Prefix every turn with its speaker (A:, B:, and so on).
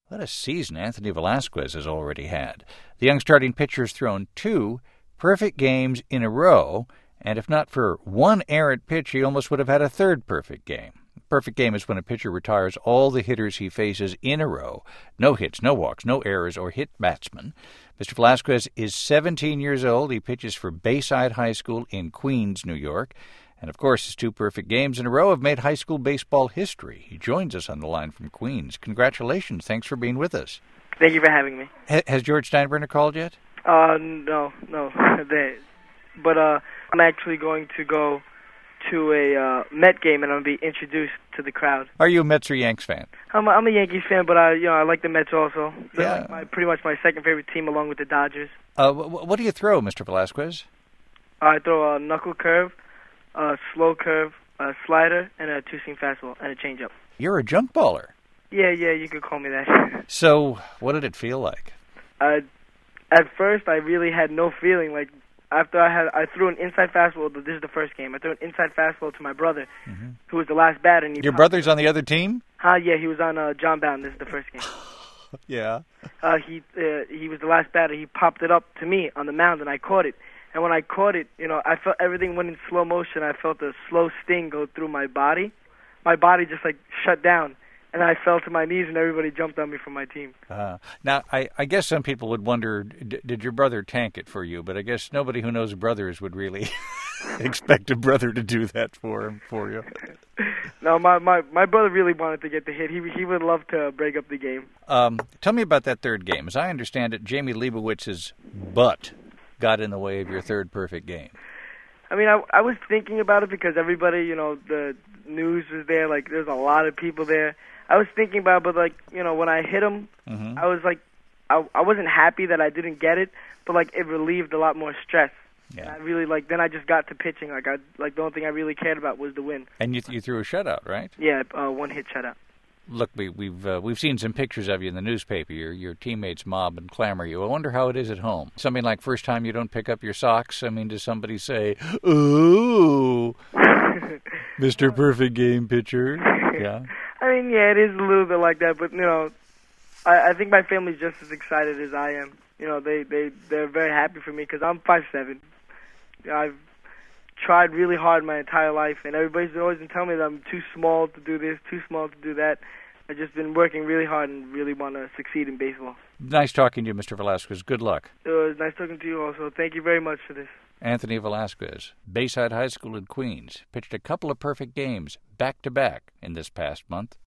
A: What a season Anthony Velasquez has already had. The young starting pitcher has thrown 2 perfect games in a row, and if not for one errant pitch, he almost would have had a third perfect game. Perfect game is when a pitcher retires all the hitters he faces in a row. No hits, no walks, no errors, or hit batsmen. Mr. Velasquez is 17 years old. He pitches for Bayside High School in Queens, New York. And, of course, his 2 perfect games in a row have made high school baseball history. He joins us on the line from Queens. Congratulations. Thanks for being with us.
B: Thank you for having me.
A: Has George Steinbrenner called yet?
B: No. But I'm actually going to go to a Met game, and I'm going to be introduced to the crowd.
A: Are you a Mets or Yanks fan?
B: I'm a Yankees fan, but I like the Mets also.
A: Yeah.
B: They're pretty much my second favorite team, along with the Dodgers.
A: What do you throw, Mr. Velasquez?
B: I throw a knuckle curve, a slow curve, a slider, and a 2-seam fastball, and a changeup.
A: You're a junk baller.
B: Yeah, you could call me that.
A: So, what did it feel like?
B: At first, I really had no feeling. Like, after I threw an inside fastball. This is the first game. I threw an inside fastball to my brother, who was the last batter. And
A: Your brother's on the other team?
B: Yeah, he was on John Bowden. This is the first game.
A: Yeah.
B: He was the last batter. He popped it up to me on the mound, and I caught it. And when I caught it, I felt everything went in slow motion. I felt a slow sting go through my body. My body just, shut down. And I fell to my knees, and everybody jumped on me from my team.
A: Now, I guess some people would wonder, did your brother tank it for you? But I guess nobody who knows brothers would really expect a brother to do that for you.
B: No, my brother really wanted to get the hit. He would love to break up the game.
A: Tell me about that third game. As I understand it, Jamie Leibowitz's butt got in the way of your third perfect game.
B: I mean, I was thinking about it because everybody, the news was there. There's a lot of people there. I was thinking about it, but, when I hit him, I was I wasn't happy that I didn't get it, but, it relieved a lot more stress.
A: Yeah.
B: And I really, then I just got to pitching. The only thing I really cared about was the win.
A: And you threw a shutout, right?
B: Yeah, 1-hit shutout.
A: Look, we've seen some pictures of you in the newspaper. Your teammates mob and clamor you. I wonder how it is at home. Something like first time you don't pick up your socks. I mean, does somebody say, "Ooh, Mr. Perfect Game pitcher"? Yeah.
B: I mean, yeah, it is a little bit like that, but I think my family's just as excited as I am. They're very happy for me because I'm 5'7". I've tried really hard my entire life, and everybody's always been telling me that I'm too small to do this, too small to do that. I've just been working really hard and really want to succeed in baseball.
A: Nice talking to you, Mr. Velasquez. Good luck.
B: It was nice talking to you also. Thank you very much for this.
A: Anthony Velasquez, Bayside High School in Queens, pitched a couple of perfect games back-to-back in this past month.